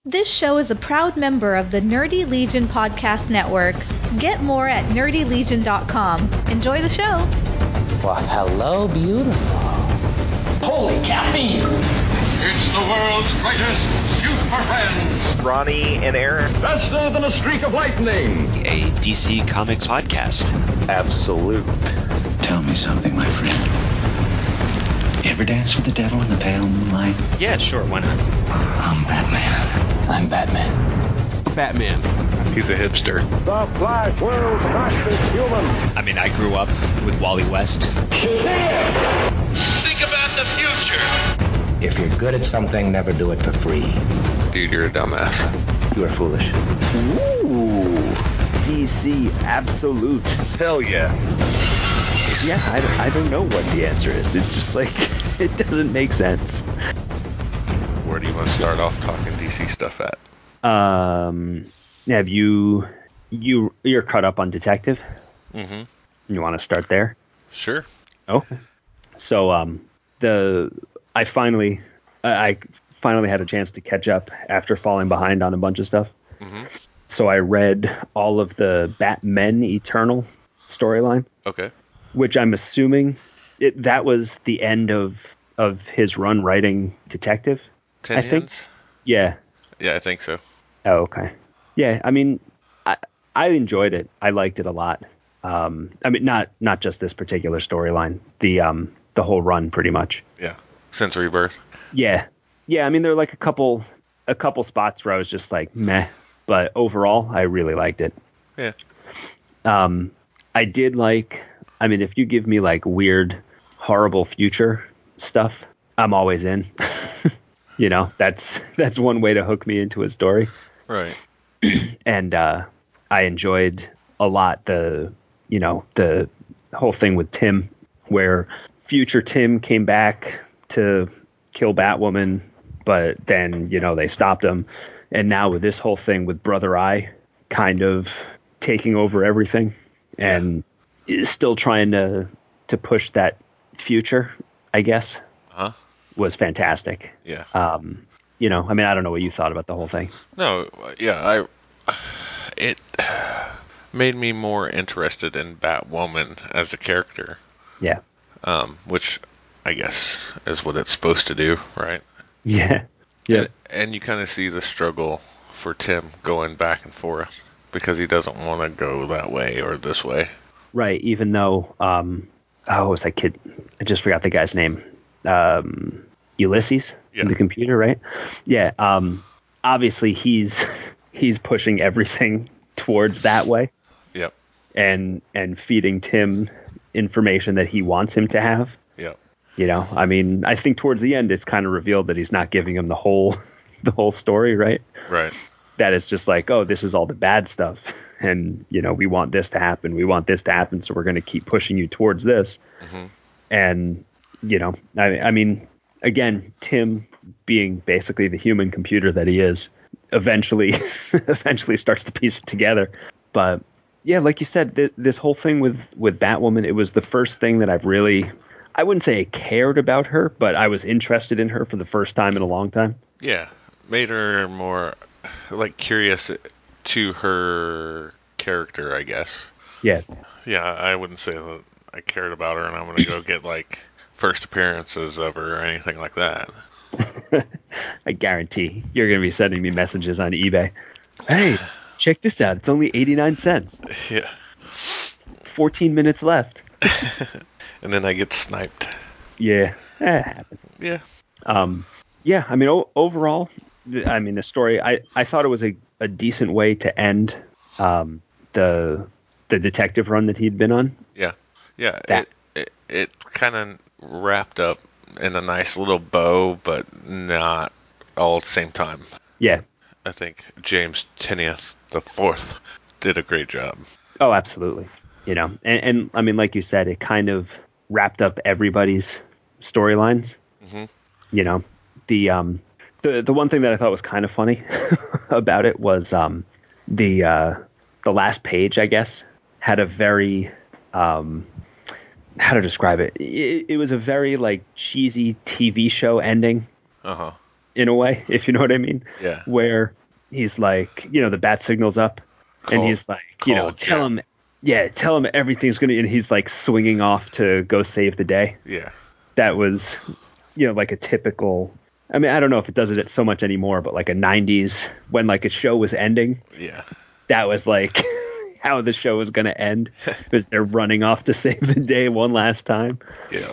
This show is a proud member of the Nerdy Legion Podcast Network. Get more at nerdylegion.com. Enjoy the show. Well, hello, beautiful. Holy caffeine! It's the world's greatest super friends. Ronnie and Aaron. Faster than a streak of lightning. A DC Comics podcast. Absolute. Tell me something, my friend. You ever dance with the devil in the pale moonlight? Yeah, sure, why not? I'm Batman. I'm Batman. Batman. He's a hipster. The Flash, world's fastest human. I mean, I grew up with Wally West. Shazam! Think about the future. If you're good at something, never do it for free. Dude, you're a dumbass. You are foolish. Ooh, DC Absolute. Hell yeah. Yeah, I don't know what the answer is. It's just like, it doesn't make sense. Where do you want to start off talking DC stuff at? Have you're caught up on Detective? Mm-hmm. You want to start there? Sure. Oh, so I finally had a chance to catch up after falling behind on a bunch of stuff. Mm-hmm. So I read all of the Batman Eternal storyline. Okay. Which I'm assuming that was the end of his run writing Detective. Tinian's? I think. Yeah. Yeah, I think so. Oh, okay. Yeah, I mean, I enjoyed it. I liked it a lot. I mean, not just this particular storyline. The whole run, pretty much. Yeah. Since Rebirth. Yeah. I mean, there are like a couple spots where I was just like meh, but overall, I really liked it. Yeah. I did like. I mean, if you give me like weird, horrible future stuff, I'm always in. You know, that's one way to hook me into a story. Right. And I enjoyed a lot the whole thing with Tim, where future Tim came back to kill Batwoman, but then, they stopped him. And now with this whole thing with Brother Eye kind of taking over everything and is still trying to push that future, I guess, was fantastic. Yeah. I mean, I don't know what you thought about the whole thing. No, yeah, it made me more interested in Batwoman as a character. Yeah. Which I guess is what it's supposed to do, right? Yeah. Yeah. And you kind of see the struggle for Tim going back and forth because he doesn't want to go that way or this way. Right. Even though, what was that kid? I just forgot the guy's name. Ulysses, the computer, right? Yeah. Obviously he's pushing everything towards that way. Yep. And feeding Tim information that he wants him to have. Yep. I mean, I think towards the end it's kind of revealed that he's not giving him the whole story, right? Right. That it's just like, oh, this is all the bad stuff. And, we want this to happen. We want this to happen. So we're going to keep pushing you towards this. Mm-hmm. And, I mean, again, Tim being basically the human computer that he is, eventually starts to piece it together. But yeah, like you said, this whole thing with Batwoman, it was the first thing that I've really, I wouldn't say I cared about her, but I was interested in her for the first time in a long time. Yeah. Made her more curious to her character, I guess. Yeah. Yeah, I wouldn't say that I cared about her and I'm going to go get first appearances of her or anything like that. I guarantee you're going to be sending me messages on eBay. Hey, check this out. It's only 89 cents. Yeah. 14 minutes left. And then I get sniped. Yeah, that happened. Yeah. Yeah, I mean, overall, I mean, the story, I thought it was a decent way to end the detective run that he'd been on. Yeah. Yeah. It kind of wrapped up in a nice little bow, but not all at the same time. Yeah. I think James Tynion IV did a great job. Oh, absolutely. And I mean, like you said, it kind of wrapped up everybody's storylines. Mm-hmm. The one thing that I thought was kind of funny about it was the last page, I guess, had a very how to describe it. It was a very cheesy TV show ending. Uh-huh. in a way, if you know what I mean. Yeah. Where he's like, the bat signal's up, and he's like, tell him everything's gonna, and he's like swinging off to go save the day. Yeah. That was, like a typical. I mean, I don't know if it does it so much anymore, but like a 90s when like a show was ending. Yeah. That was like how the show was going to end, because they're running off to save the day one last time. Yeah.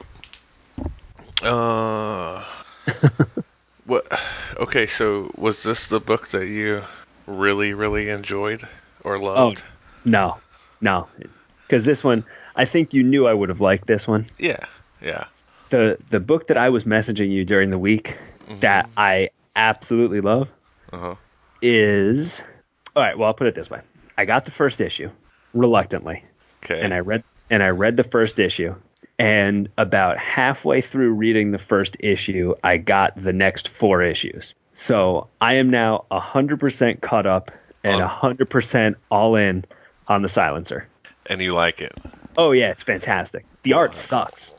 What? Okay, so was this the book that you really, really enjoyed or loved? Oh, no. Because this one, I think you knew I would have liked this one. Yeah. The book that I was messaging you during the week that I absolutely love is... All right, well, I'll put it this way. I got the first issue reluctantly. Okay. And I read the first issue, and about halfway through reading the first issue, I got the next 4 issues. So I am now 100% caught up and 100% all in on the Silencer. And you like it? Oh yeah, it's fantastic. The art sucks.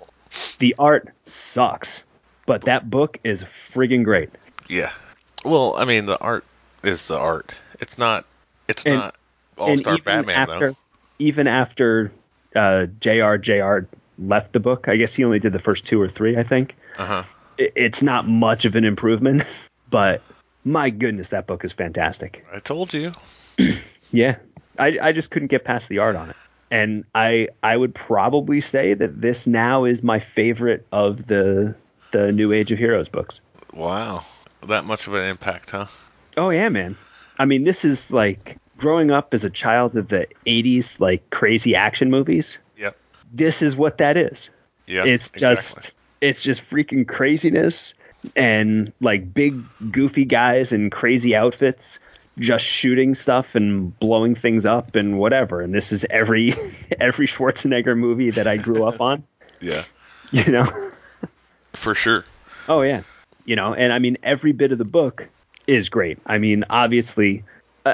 But that book is friggin' great. Yeah. Well, I mean, the art is the art. It's not All-Star Batman, though. Even after JR left the book, I guess he only did the first 2 or 3, I think. It's not much of an improvement, but my goodness, that book is fantastic. I told you. Yeah. I just couldn't get past the art on it. And I would probably say that this now is my favorite of the New Age of Heroes books. Wow. That much of an impact, huh? Oh, yeah, man. I mean, this is like growing up as a child of the 80s, like crazy action movies. Yep. This is what that is. Yeah. It's just freaking craziness and like big goofy guys in crazy outfits just shooting stuff and blowing things up and whatever. And this is every Schwarzenegger movie that I grew up on. Yeah. For sure. Oh, yeah. And I mean, every bit of the book is great. I mean, obviously,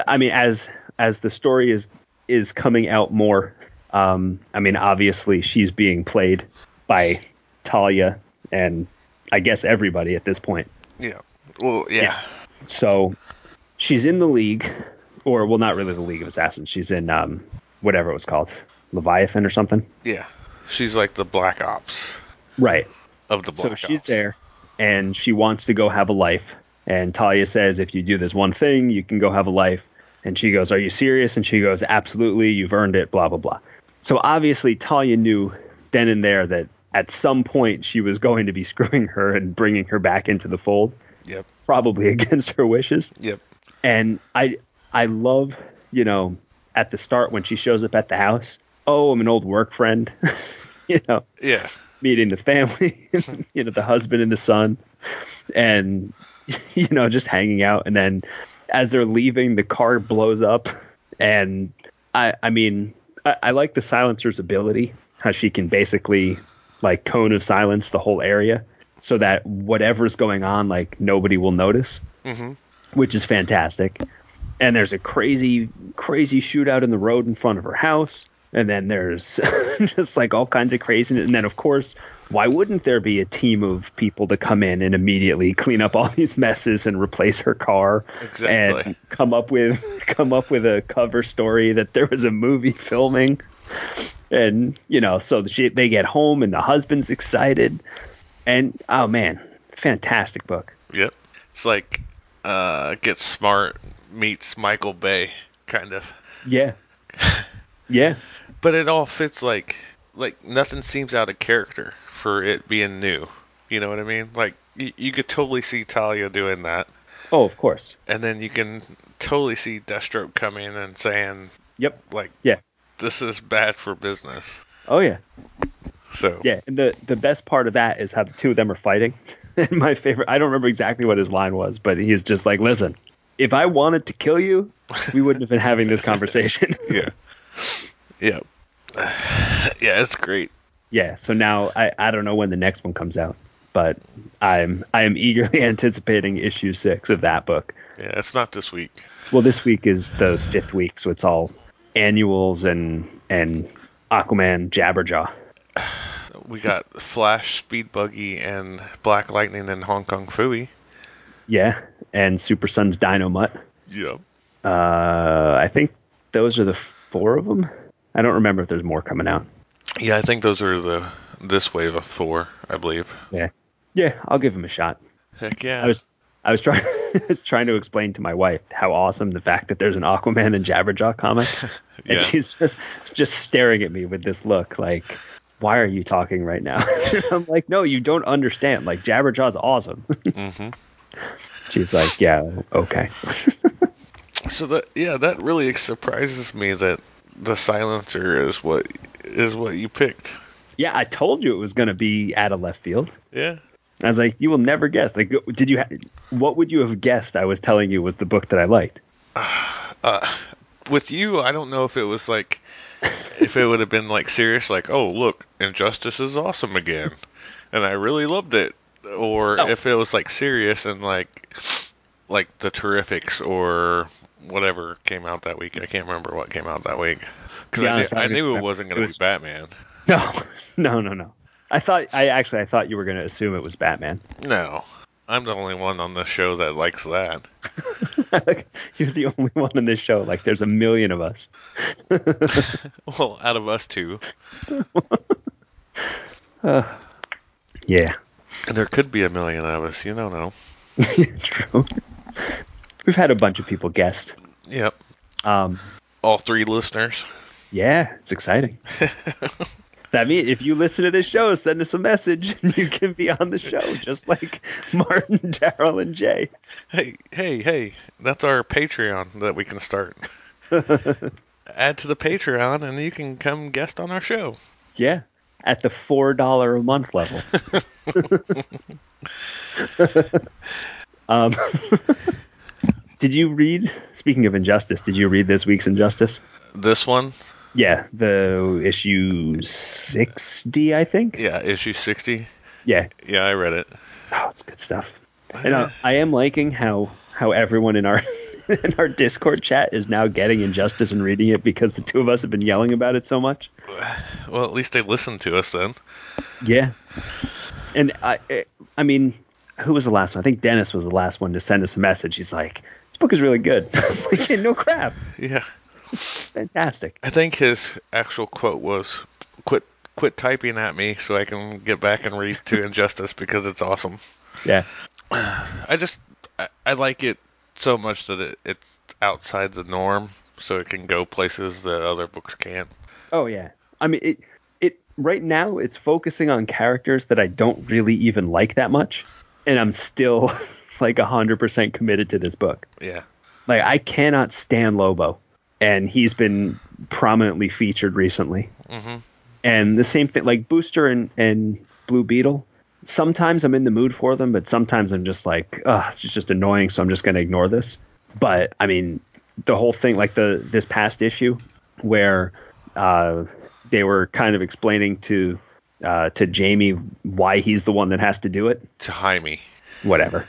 as the story is coming out more, I mean, obviously she's being played by Talia and I guess everybody at this point. Yeah. Well, yeah. So she's in the League, or well, not really the League of Assassins. She's in whatever it was called, Leviathan or something. Yeah. She's like the Black Ops. Right. Of the Black Ops. So she's there, and she wants to go have a life. And Talia says, if you do this one thing, you can go have a life. And she goes, are you serious? And she goes, absolutely, you've earned it, blah, blah, blah. So obviously Talia knew then and there that at some point she was going to be screwing her and bringing her back into the fold. Yep. Probably against her wishes. Yep. And I love, at the start when she shows up at the house, oh, I'm an old work friend, Yeah. Meeting the family, the husband and the son, and, just hanging out. And then as they're leaving, the car blows up. And I mean, I like the Silencer's ability, how she can basically like cone of silence the whole area so that whatever's going on, like nobody will notice, which is fantastic. And there's a crazy shootout in the road in front of her house. And then there's just like all kinds of craziness. And then, of course, why wouldn't there be a team of people to come in and immediately clean up all these messes and replace her car? Exactly. And come up with a cover story that there was a movie filming. And, so they get home and the husband's excited. And, oh, man, fantastic book. Yep. It's like Get Smart meets Michael Bay, kind of. Yeah. Yeah. But it all fits like nothing seems out of character for it being new. You know what I mean? Like you could totally see Talia doing that. Oh, of course. And then you can totally see Deathstroke coming in and saying, "Yep, like, yeah, this is bad for business." Oh yeah. So yeah, and the best part of that is how the two of them are fighting. And my favorite, I don't remember exactly what his line was, but he's just like, "Listen, if I wanted to kill you, we wouldn't have been having this conversation." Yeah. Yeah. Yeah, it's great. Yeah, so now I don't know when the next one comes out, but I am eagerly anticipating issue 6 of that book. Yeah, it's not this week. Well, this week is the 5th week, so it's all annuals and Aquaman Jabberjaw. We got Flash, Speed Buggy, and Black Lightning and Hong Kong Phooey. Yeah, and Super Sons Dynomutt. Yeah. I think those are the 4 of them. I don't remember if there's more coming out. Yeah, I think those are this wave of 4, I believe. Yeah, I'll give them a shot. Heck yeah. I was trying I was trying to explain to my wife how awesome the fact that there's an Aquaman and Jabberjaw comic, Yeah. and she's just staring at me with this look like, why are you talking right now? I'm like, no, you don't understand. Like, Jabberjaw's awesome. Mm-hmm. She's like, yeah, okay. So that really surprises me that the Silencer is what you picked. Yeah, I told you it was going to be out of left field. Yeah. I was like, you will never guess. Like, what would you have guessed I was telling you was the book that I liked? With you, I don't know if it was like, if it would have been like serious, like, oh, look, Injustice is awesome again, and I really loved it. Or if it was like serious and like the Terrifics or whatever came out that week. I can't remember what came out that week. Because I knew it wasn't going to be Batman. No. I thought you were going to assume it was Batman. No. I'm the only one on this show that likes that. You're the only one on this show. Like, there's a million of us. Well, out of us 2. Yeah. And there could be a million of us. You don't know. True. We've had a bunch of people guessed. Yep. All 3 listeners. Yeah, it's exciting. That means if you listen to this show, send us a message and you can be on the show, just like Martin, Daryl, and Jay. Hey, that's our Patreon that we can start. Add to the Patreon and you can come guest on our show. Yeah, at the $4 a month level. Did you read, speaking of Injustice, did you read this week's Injustice? This one? Yeah, the issue 60, I think. Yeah, issue 60. Yeah. Yeah, I read it. Oh, it's good stuff. And I am liking how everyone in our in our Discord chat is now getting Injustice and reading it because the 2 of us have been yelling about it so much. Well, at least they listened to us then. Yeah. And I mean, who was the last one? I think Dennis was the last one to send us a message. He's like, this book is really good. Like, no crap. Yeah. It's fantastic. I think his actual quote was, quit typing at me so I can get back and read to Injustice because it's awesome. Yeah. I like it so much that it's outside the norm, so it can go places that other books can't. Oh, yeah. I mean, it right now, it's focusing on characters that I don't really even like that much, and I'm still like 100% committed to this book. Yeah. Like, I cannot stand Lobo, and he's been prominently featured recently. Mm-hmm. And the same thing, like Booster and Blue Beetle, sometimes I'm in the mood for them, but sometimes I'm just like, it's just annoying, so I'm just going to ignore this. But, I mean, the whole thing, like this past issue, where they were kind of explaining to Jamie why he's the one that has to do it. To Jaime. Whatever.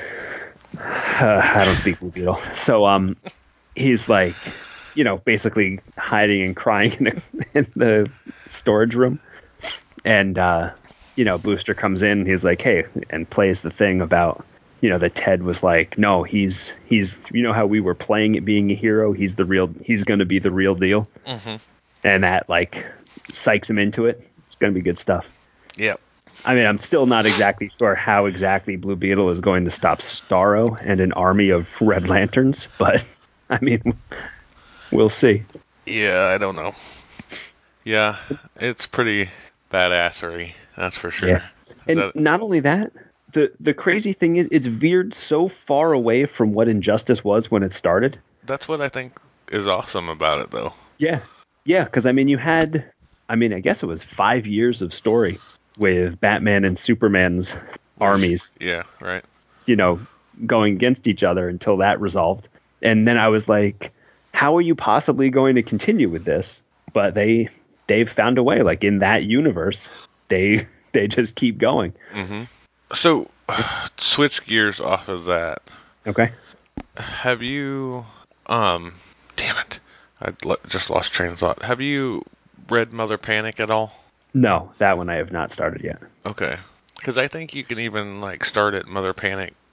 I don't speak Blue Beetle. So he's like, basically hiding and crying in the storage room. And, Booster comes in, he's like, hey, and plays the thing about, that Ted was like, no, he's how we were playing it being a hero. He's going to be the real deal. Mm-hmm. And that like psychs him into it. It's going to be good stuff. Yep. I mean, I'm still not exactly sure how exactly Blue Beetle is going to stop Starro and an army of Red Lanterns, but I mean, we'll see. Yeah, I don't know. Yeah, it's pretty badassery, that's for sure. Yeah. And not only that, the crazy thing is it's veered so far away from what Injustice was when it started. That's what I think is awesome about it, though. Yeah. Yeah, because, I mean, I guess it was 5 years of story with Batman and Superman's armies. Yeah, right. Going against each other until that resolved. And then I was like, how are you possibly going to continue with this? But they've found a way. Like, in that universe, they just keep going. Mm-hmm. So, switch gears off of that. Okay. Have you, damn it, I just lost train of thought. Have you read Mother Panic at all? No, that one I have not started yet. Okay. Because I think you can even, start at Mother Panic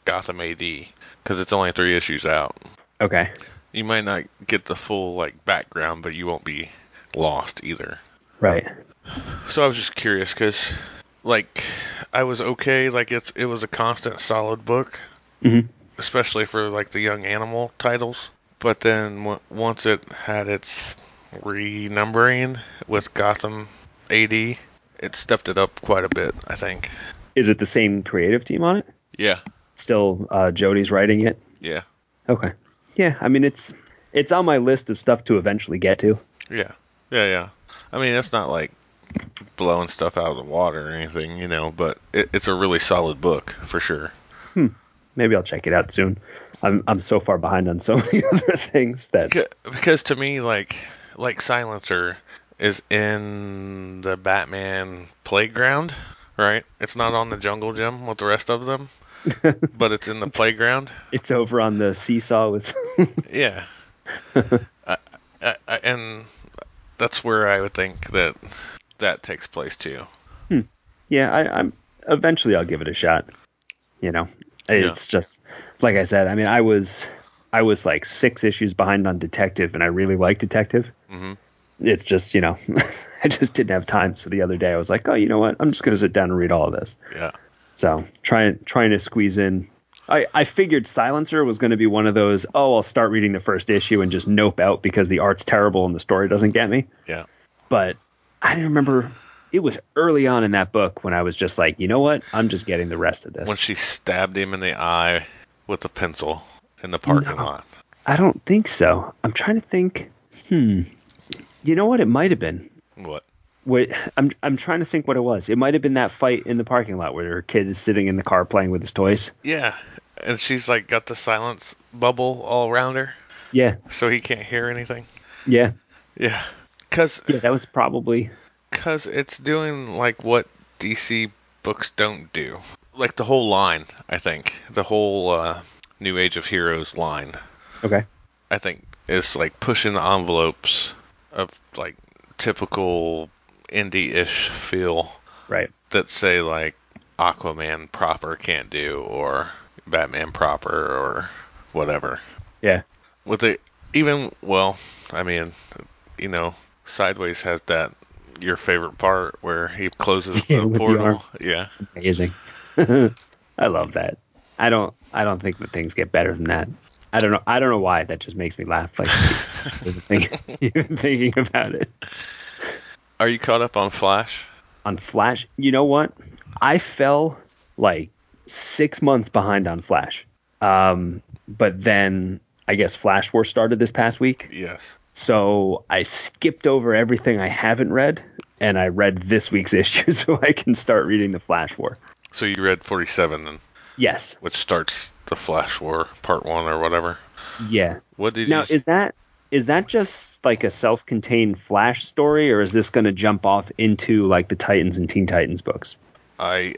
Gotham AD, because it's only 3 issues out. Okay. You might not get the full like background, but you won't be lost either. Right. So I was just curious because, like, I was okay. Like it was a constant, solid book, especially for like the young animal titles. But then once it had its renumbering with Gotham AD, it stepped it up quite a bit, I think. Is it the same creative team on it? Yeah. Still Jody's writing it? Yeah. Okay. Yeah, I mean, it's on my list of stuff to eventually get to. Yeah. Yeah. I mean, it's not like blowing stuff out of the water or anything, you know, but it's a really solid book for sure. Maybe I'll check it out soon. I'm so far behind on so many other things that because to me, like Silencer is in the Batman playground, right? It's not on the jungle gym with the rest of them, but it's in the playground. It's over on the seesaw with. Yeah. And that's where I would think that takes place too. Yeah, I'm eventually I'll give it a shot. You know, it's just like I said. I mean, I was like 6 issues behind on Detective, and I really like Detective. Mm-hmm. It's just, you know, I just didn't have time. So the other day I was like, oh, you know what? I'm just going to sit down and read all of this. Yeah. So trying to squeeze in. I figured Silencer was going to be one of those, I'll start reading the first issue and just nope out because the art's terrible and the story doesn't get me. Yeah. But I remember it was early on in that book when I was just like, you know what? I'm just getting the rest of this. When she stabbed him in the eye with a pencil in the parking lot. I don't think so. I'm trying to think. You know what? It might have been. What? Wait, I'm trying to think what it was. It might have been that fight in the parking lot where her kid is sitting in the car playing with his toys. Yeah, and she's like got the silence bubble all around her. Yeah. So he can't hear anything. Yeah. Yeah. That was probably. Because it's doing like what DC books don't do. Like the whole line, I think. The whole New Age of Heroes line. Okay. I think is like pushing the envelopes of like typical indie-ish feel, right? That say like Aquaman proper can't do, or Batman proper, or whatever. Yeah. With it, I mean, you know, Sideways has that your favorite part where he closes the portal. Yeah. Amazing. I love that. I don't think that things get better than that. I don't know why. That just makes me laugh. Like even thinking about it. Are you caught up on Flash? On Flash? You know what? I fell like 6 months behind on Flash. But then I guess Flash War started this past week. Yes. So I skipped over everything I haven't read, and I read this week's issue so I can start reading the Flash War. So you read 47 then? Yes. Which starts the Flash War Part 1 or whatever? Yeah. What did now, you... Is that just like a self-contained Flash story, or is this going to jump off into like the Titans and Teen Titans books? I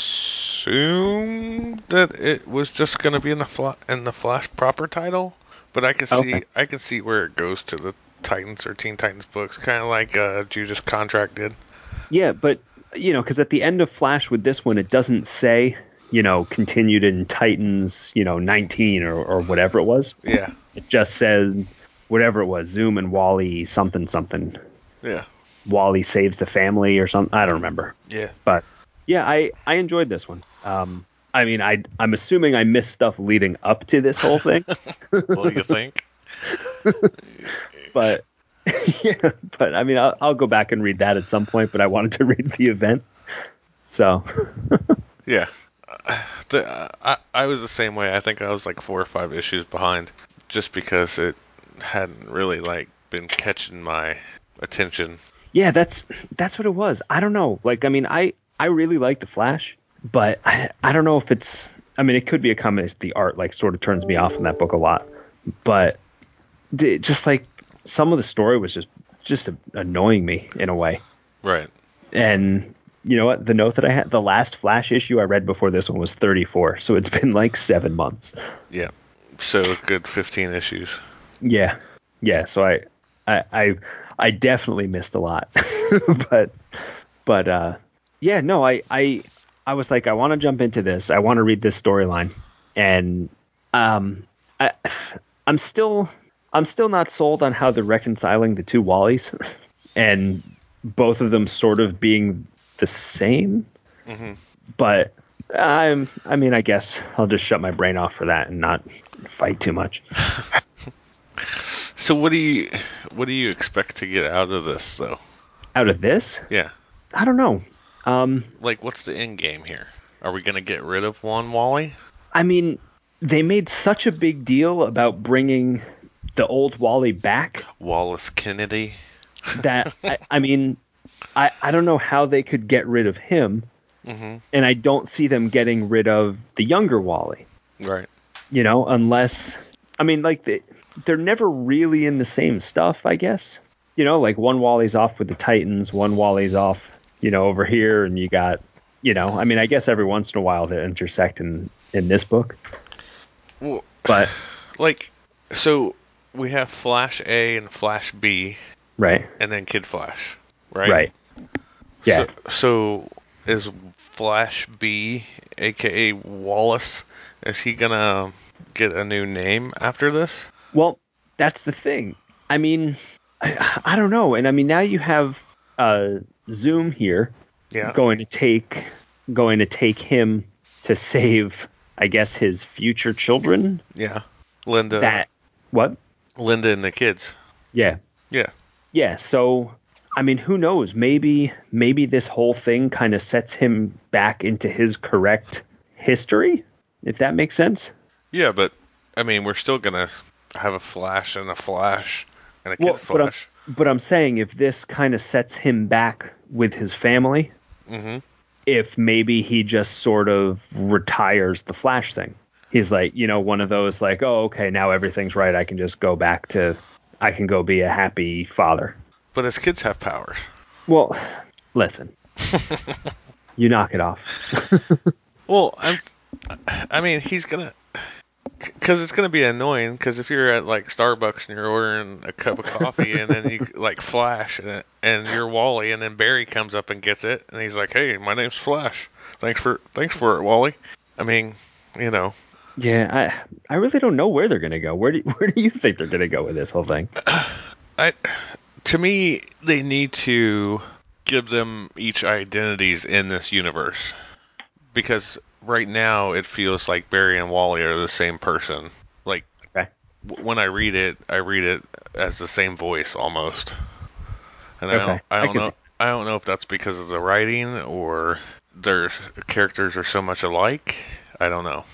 assume that it was just going to be in the Flash proper title, but I can see where it goes to the Titans or Teen Titans books, kind of like Judas Contract did. Yeah, but you know, because at the end of Flash with this one, it doesn't say, you know, continued in Titans, you know, 19 or whatever it was. Yeah. It just says whatever it was, Zoom and Wally something. Yeah. Wally saves the family or something. I don't remember. Yeah. But yeah, I enjoyed this one. I mean, I'm assuming I missed stuff leading up to this whole thing. Well, you think? But yeah, but I mean, I'll go back and read that at some point. But I wanted to read the event, so yeah. I was the same way. I think I was like 4 or 5 issues behind, just because it hadn't really like been catching my attention. Yeah, that's what it was. I don't know. Like, I mean, I really like the Flash, but I don't know if it's. I mean, it could be a combination. The art like sort of turns me off in that book a lot, but just like some of the story was just annoying me in a way. Right. And you know what? The note that I had, the last Flash issue I read before this one was 34, so it's been like 7 months. Yeah. So a good 15 issues. Yeah. So I definitely missed a lot, but yeah, no, I was like, I want to jump into this. I want to read this storyline, And I'm still not sold on how they're reconciling the two Wallies, and both of them sort of being the same. Mm-hmm. But I mean, I guess I'll just shut my brain off for that and not fight too much. So what do you expect to get out of this, though? Out of this? Yeah. I don't know. Like, what's the end game here? Are we going to get rid of one Wally? I mean, they made such a big deal about bringing the old Wally back. Wallace Kennedy. That, I mean, I don't know how they could get rid of him. Mm-hmm. And I don't see them getting rid of the younger Wally. Right. You know, unless, I mean, like, they're never really in the same stuff, I guess. You know, like one Wally's off with the Titans, one Wally's off, you know, over here, and you got, you know, I mean, I guess every once in a while they intersect in this book. Well, but, like, so we have Flash A and Flash B. Right. And then Kid Flash, right? Right. Yeah. So is Flash B, a.k.a. Wallace, is he going to get a new name after this? Well, that's the thing. I mean, I don't know. And I mean, now you have Zoom here going to take him to save, I guess, his future children. Yeah. Linda. What? Linda and the kids. Yeah. Yeah. Yeah. So, I mean, who knows? Maybe this whole thing kind of sets him back into his correct history, if that makes sense. Yeah, but I mean, we're still gonna have a Flash and a Flash and a Kid Flash. But I'm saying if this kind of sets him back with his family, mm-hmm. if maybe he just sort of retires the Flash thing. He's like, you know, one of those like, oh, okay, now everything's right. I can just go back to, I can go be a happy father. But his kids have powers. Well, listen, you knock it off. Well, I mean, he's gonna, because it's gonna be annoying. Because if you're at like Starbucks and you're ordering a cup of coffee, and then you like Flash, and you're Wally, and then Barry comes up and gets it, and he's like, "Hey, my name's Flash. Thanks for it, Wally." I mean, you know. Yeah, I really don't know where they're gonna go. Where do you think they're gonna go with this whole thing? To me, they need to give them each identities in this universe. Because right now, it feels like Barry and Wally are the same person. Like, when I read it as the same voice, almost. And I don't know if that's because of the writing, or their characters are so much alike. I don't know.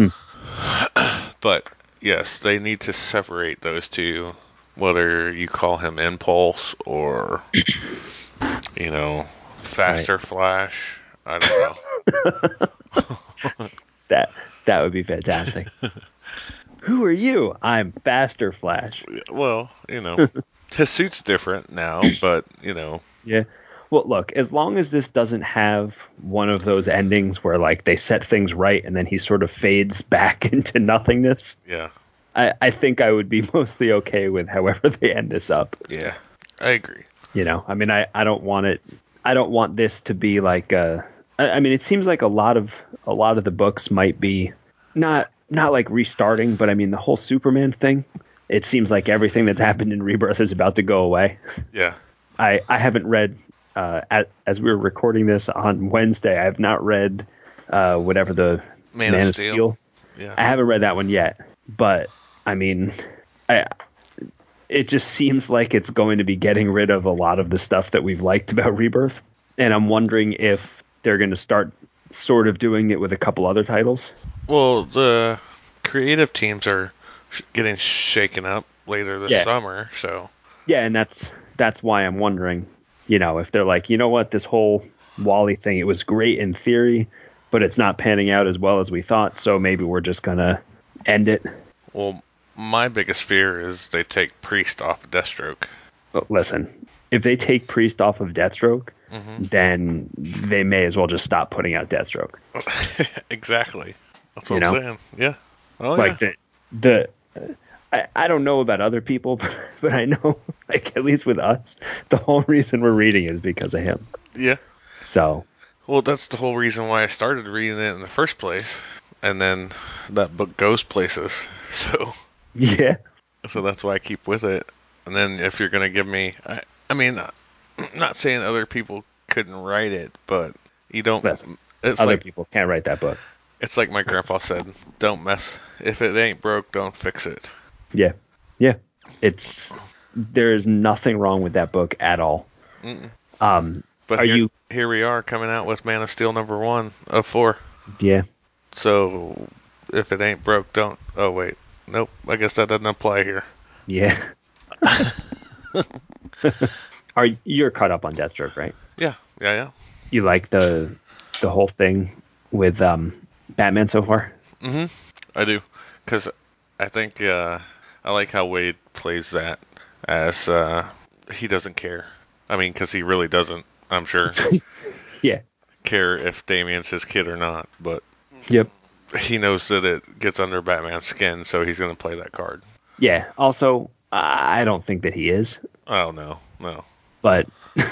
But, yes, they need to separate those two. Whether you call him Impulse or, you know, Faster Flash, I don't know. That would be fantastic. Who are you? I'm Faster Flash. Well, you know, his suit's different now, but, you know. Yeah. Well, look, as long as this doesn't have one of those endings where, like, they set things right and then he sort of fades back into nothingness. Yeah. I think I would be mostly okay with however they end this up. Yeah, I agree. You know, I mean, I don't want it. I don't want this to be like I mean, it seems like a lot of the books might be not like restarting, but I mean, the whole Superman thing. It seems like everything that's happened in Rebirth is about to go away. Yeah. I haven't read as we were recording this on Wednesday. I have not read whatever the Man of Steel. Yeah. I haven't read that one yet, but. I mean, it just seems like it's going to be getting rid of a lot of the stuff that we've liked about Rebirth. And I'm wondering if they're going to start sort of doing it with a couple other titles. Well, the creative teams are getting shaken up later this summer, so. Yeah, and that's why I'm wondering, you know, if they're like, you know what, this whole Wally thing, it was great in theory, but it's not panning out as well as we thought, so maybe we're just going to end it. Well, my biggest fear is they take Priest off Deathstroke. Well, listen, if they take Priest off of Deathstroke, then they may as well just stop putting out Deathstroke. Exactly. That's what I'm saying. Yeah. Oh, like I don't know about other people, but I know, like, at least with us, the whole reason we're reading is because of him. Yeah. So. Well, that's the whole reason why I started reading it in the first place. and then that book goes places. So Yeah. so that's why I keep with it. And then if you're gonna give me, I mean, I'm not saying other people couldn't write it, but you don't. Listen, It's other like people can't write that book. it's like my grandpa said, don't mess. If it ain't broke, don't fix it. Yeah. Yeah. There's nothing wrong with that book at all. But Are you? here we are coming out with Man of Steel #1 of 4. Yeah. So if it ain't broke, don't. Oh wait, nope. I guess that doesn't apply here. Yeah. You're caught up on Deathstroke, right? Yeah. You like the whole thing with Batman so far? I do, because I think I like how Wade plays that as he doesn't care. I mean, because he really doesn't. I'm sure. Yeah. Care if Damian's his kid or not, but Yep. he knows that it gets under Batman's skin, so he's going to play that card. Yeah. Also, I don't think that he is. Oh no. But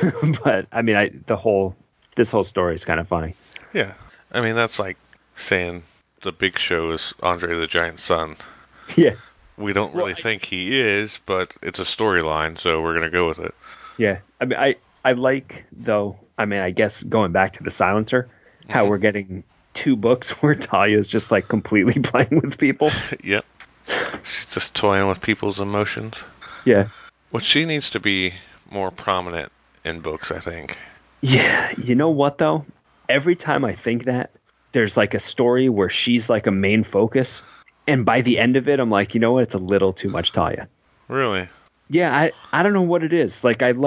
I mean, this whole story is kind of funny. Yeah, I mean that's like saying the Big Show is Andre the Giant's son. Yeah. We don't really think he is, but it's a storyline, so we're gonna go with it. Yeah. I mean, I like, though, I mean, I guess going back to the Silencer, how we're getting 2 books where Talia is just like completely playing with people. Yep. She's just toying with people's emotions. Yeah. Which she needs to be more prominent in books, I think. Yeah. You know what, though? Every time I think that, there's like a story where she's like a main focus. And by the end of it, I'm like, you know what? It's a little too much Talia. Really? Yeah. I don't know what it is. Like, I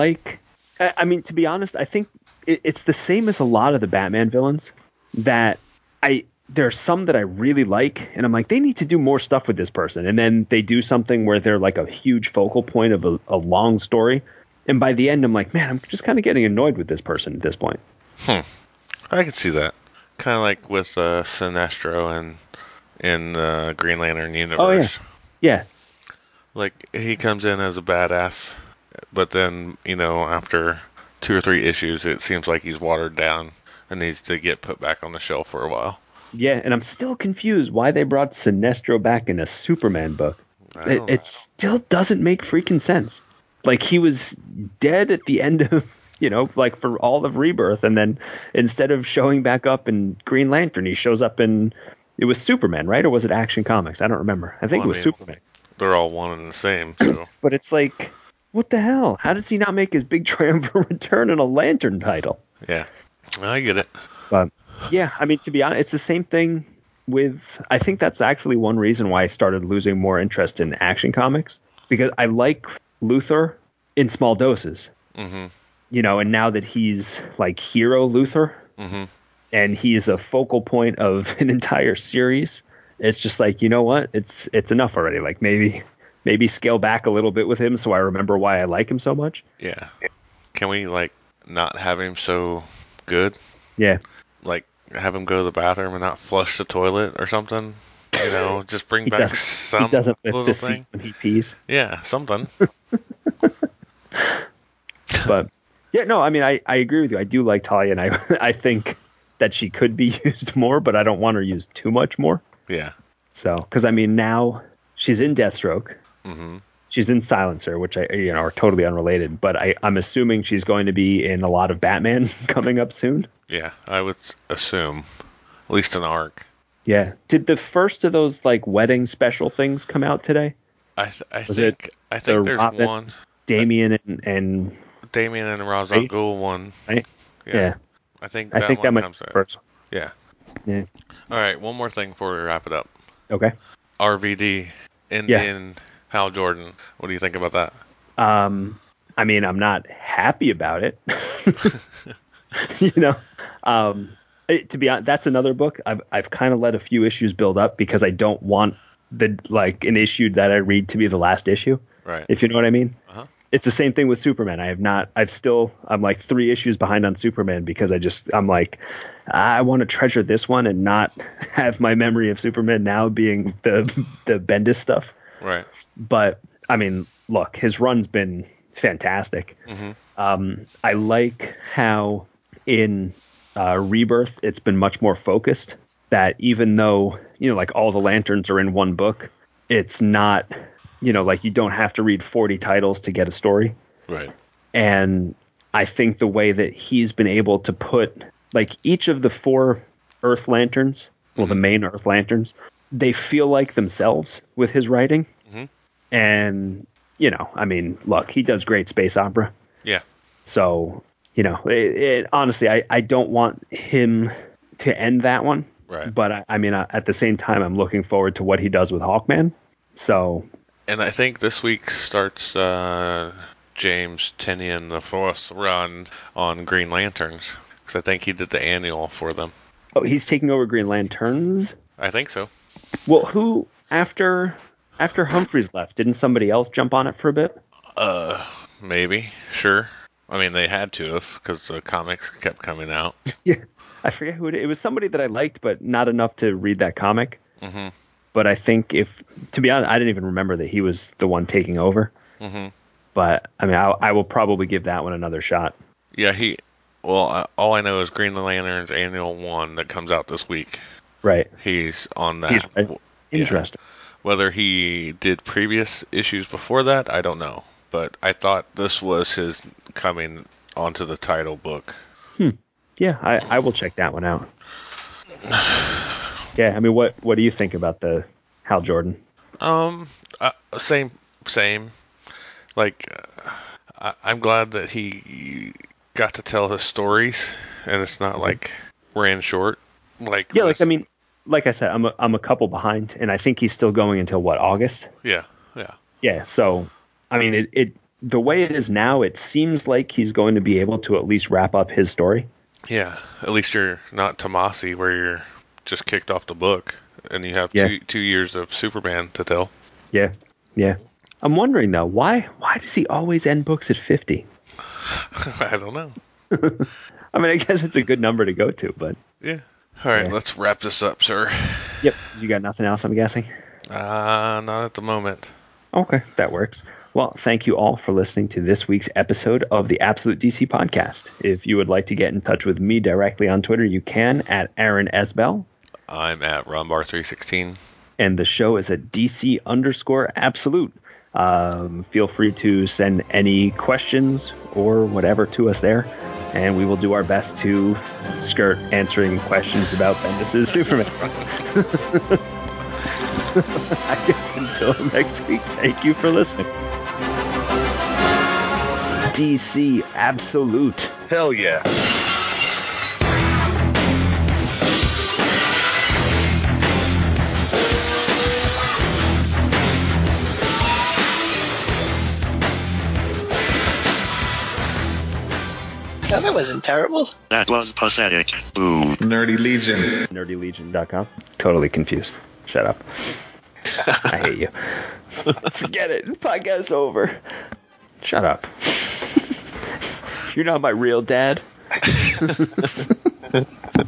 mean, to be honest, I think it's the same as a lot of the Batman villains, that there are some that I really like, and I'm like, they need to do more stuff with this person. And then they do something where they're like a huge focal point of a long story. And by the end, I'm like, man, I'm just kind of getting annoyed with this person at this point. I can see that. Kind of like with Sinestro in Green Lantern universe. Oh, yeah. Yeah. Like, he comes in as a badass, but then, after 2 or 3 issues, it seems like he's watered down and needs to get put back on the shelf for a while. Yeah, and I'm still confused why they brought Sinestro back in a Superman book. It still doesn't make freaking sense. Like, he was dead at the end of, like for all of Rebirth, and then instead of showing back up in Green Lantern, he shows up in, it was Superman, right? Or was it Action Comics? I don't remember. I think it was Superman. They're all one and the same, so. But it's like, what the hell? How does he not make his big triumphant return in a Lantern title? Yeah, I get it. But yeah, I mean, to be honest, it's the same thing with, I think that's actually one reason why I started losing more interest in Action Comics, because I like Luthor in small doses. Mm-hmm. And now that he's like hero Luthor, and he's a focal point of an entire series, it's just like, you know what? It's enough already. Like, maybe scale back a little bit with him so I remember why I like him so much. Yeah. Can we, like, not have him so good? Yeah. Like, have him go to the bathroom and not flush the toilet or something? Just bring back some he doesn't lift little the thing. seat when he pees. Yeah, something. But, yeah, no, I mean, I agree with you. I do like Talia, and I think that she could be used more, but I don't want her used too much more. Yeah. So, because, I mean, now she's in Deathstroke. Mm-hmm. She's in Silencer, which are totally unrelated, but I'm assuming she's going to be in a lot of Batman coming up soon. Yeah, I would assume. At least an arc. Yeah. Did the first of those like wedding special things come out today? I think there's Robin, one. Damian and Damian and Ra's al Ghul one. Right? Yeah. I think that might comes be out. first. Yeah. Yeah. All right, one more thing before we wrap it up. Okay. RVD, Indian Hal Jordan. What do you think about that? I mean, I'm not happy about it. To be honest, that's another book. I've kind of let a few issues build up because I don't want an issue that I read to be the last issue. Right. If you know what I mean. Uh-huh. It's the same thing with Superman. I'm like 3 issues behind on Superman because I'm like, I want to treasure this one and not have my memory of Superman now being the Bendis stuff. Right. But I mean, look, his run's been fantastic. Mm-hmm. I like how in Rebirth it's been much more focused that even though, like all the lanterns are in one book, it's not, like you don't have to read 40 titles to get a story. Right. And I think the way that he's been able to put, like, each of the 4 Earth Lanterns, well, the main Earth Lanterns, they feel like themselves with his writing. Mm-hmm. And, look, he does great space opera. Yeah. So, honestly, I don't want him to end that one. Right. But, at the same time, I'm looking forward to what he does with Hawkman. So. And I think this week starts James Tynion the Fourth run on Green Lanterns. Because I think he did the annual for them. Oh, he's taking over Green Lanterns? I think so. Well, who, after Humphreys left, didn't somebody else jump on it for a bit? Maybe. Sure. I mean, they had to have, because the comics kept coming out. Yeah. I forget who it was. Somebody that I liked, but not enough to read that comic. Mm-hmm. But I think to be honest, I didn't even remember that he was the one taking over. Mm-hmm. But, I will probably give that one another shot. Yeah, all I know is Green Lantern's Annual 1 that comes out this week. Right. He's on that. He's right. Interesting. Yeah. Whether he did previous issues before that, I don't know. But I thought this was his coming onto the title book. Yeah, I will check that one out. Yeah, what do you think about the Hal Jordan? Same. Like, I'm glad that he got to tell his stories, and it's not like ran short. Like, yeah, like I said, I'm a couple behind, and I think he's still going until August. Yeah. Yeah. So, it the way it is now, it seems like he's going to be able to at least wrap up his story. Yeah. At least you're not Tomasi, where you're just kicked off the book, and you have 2 years of Superman to tell. Yeah. I'm wondering though, why does he always end books at 50? I don't know. I guess it's a good number to go to, but yeah. All right, let's wrap this up, sir. Yep. You got nothing else, I'm guessing? Not at the moment. Okay, that works. Well, thank you all for listening to this week's episode of the Absolute DC Podcast. If you would like to get in touch with me directly on Twitter, you can at Aaron Esbell. I'm at Rombar316. And the show is at DC_Absolute. Feel free to send any questions or whatever to us there, and we will do our best to skirt answering questions about Bendis' Superman. I guess until next week, thank you for listening. DC Absolute. Hell yeah. No, that wasn't terrible. That was pathetic. Ooh. Nerdy Legion. NerdyLegion.com. Totally confused. Shut up. I hate you. Forget it. Podcast's over. Shut up. You're not my real dad.